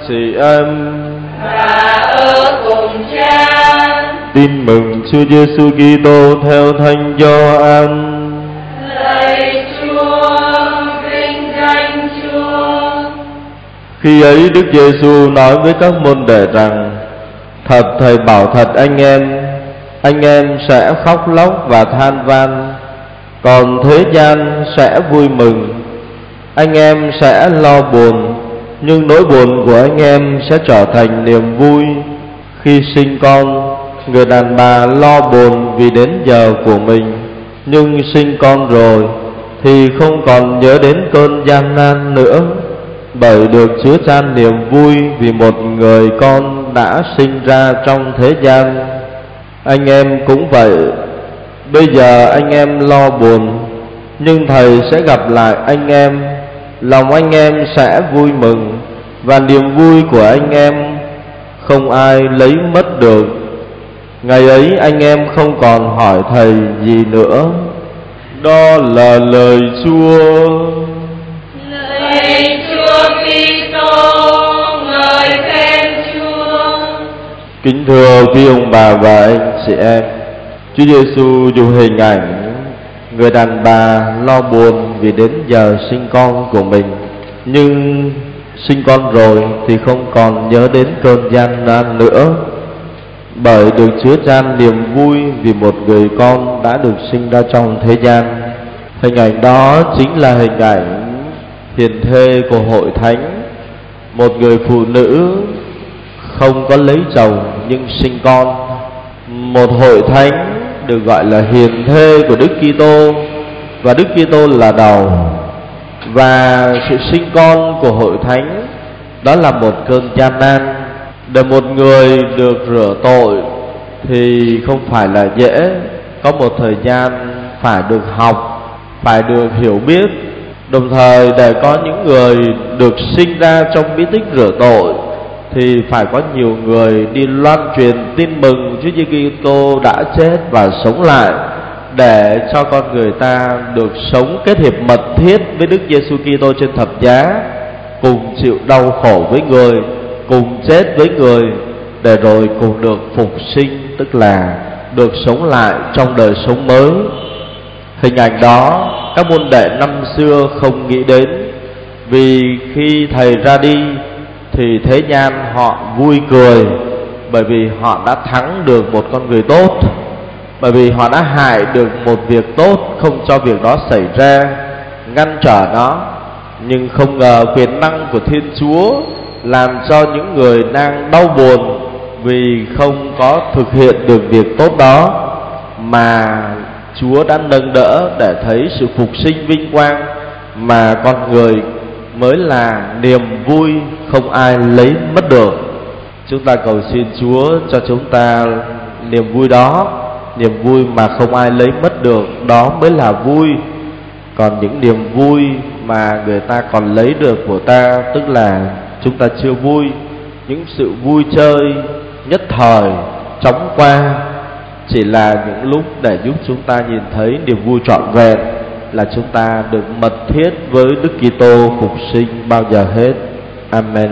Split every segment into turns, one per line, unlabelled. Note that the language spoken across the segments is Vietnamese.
chị em
và ở cùng Cha.
Tin mừng Chúa Giêsu Kitô theo Thánh Gioan.
Lạy Chúa, vinh danh Chúa.
Khi ấy Đức Giêsu nói với các môn đệ rằng: Thật thầy bảo thật anh em sẽ khóc lóc và than van, còn thế gian sẽ vui mừng. Anh em sẽ lo buồn, nhưng nỗi buồn của anh em sẽ trở thành niềm vui. Khi sinh con, người đàn bà lo buồn vì đến giờ của mình, nhưng sinh con rồi thì không còn nhớ đến cơn gian nan nữa, bởi được chứa chan niềm vui vì một người con đã sinh ra trong thế gian. Anh em cũng vậy. Bây giờ anh em lo buồn, nhưng thầy sẽ gặp lại anh em, lòng anh em sẽ vui mừng, và niềm vui của anh em không ai lấy mất được. Ngày ấy anh em không còn hỏi thầy gì nữa. Đó là lời Chúa.
Lạy Chúa Kitô, ngợi khen Chúa.
Kính thưa quý ông bà và anh chị em, Chúa Giêsu dùng hình ảnh người đàn bà lo buồn vì đến giờ sinh con của mình, nhưng sinh con rồi thì không còn nhớ đến cơn gian nan nữa, bởi được chứa chan niềm vui vì một người con đã được sinh ra trong thế gian. Hình ảnh đó chính là hình ảnh hiền thê của hội thánh, một người phụ nữ không có lấy chồng nhưng sinh con. Một hội thánh được gọi là hiền thê của Đức Kitô, và Đức Kitô là đầu. Và sự sinh con của hội thánh đó là một cơn gian nan. Để một người được rửa tội thì không phải là dễ. Có một thời gian phải được học, phải được hiểu biết. Đồng thời để có những người được sinh ra trong bí tích rửa tội thì phải có nhiều người đi loan truyền tin mừng Chúa Giêsu Kitô đã chết và sống lại, để cho con người ta được sống kết hiệp mật thiết với Đức Giêsu Kitô trên thập giá, cùng chịu đau khổ với người, cùng chết với người, để rồi cùng được phục sinh, tức là được sống lại trong đời sống mới. Hình ảnh đó các môn đệ năm xưa không nghĩ đến, vì khi thầy ra đi thì thế gian họ vui cười, bởi vì họ đã thắng được một con người tốt, bởi vì họ đã hại được một việc tốt, không cho việc đó xảy ra, ngăn trở nó. Nhưng không ngờ quyền năng của Thiên Chúa làm cho những người đang đau buồn vì không có thực hiện được việc tốt đó, mà Chúa đã nâng đỡ để thấy sự phục sinh vinh quang, mà con người mới là niềm vui không ai lấy mất được. Chúng ta cầu xin Chúa cho chúng ta niềm vui đó, niềm vui mà không ai lấy mất được, đó mới là vui. Còn những niềm vui mà người ta còn lấy được của ta, tức là chúng ta chưa vui. Những sự vui chơi nhất thời chóng qua, chỉ là những lúc để giúp chúng ta nhìn thấy niềm vui trọn vẹn, là chúng ta được mật thiết với Đức Kitô phục sinh bao giờ hết. Amen.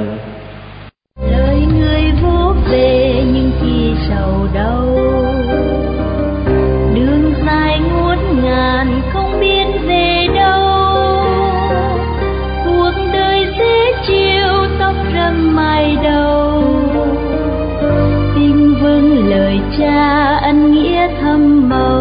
Lời người vô về nhưng khi sầu đau, đường dài ngút ngàn không biết về đâu. Cuộc đời dễ chịu tóc râm mai đầu, tình vâng lời Cha ân nghĩa thâm màu.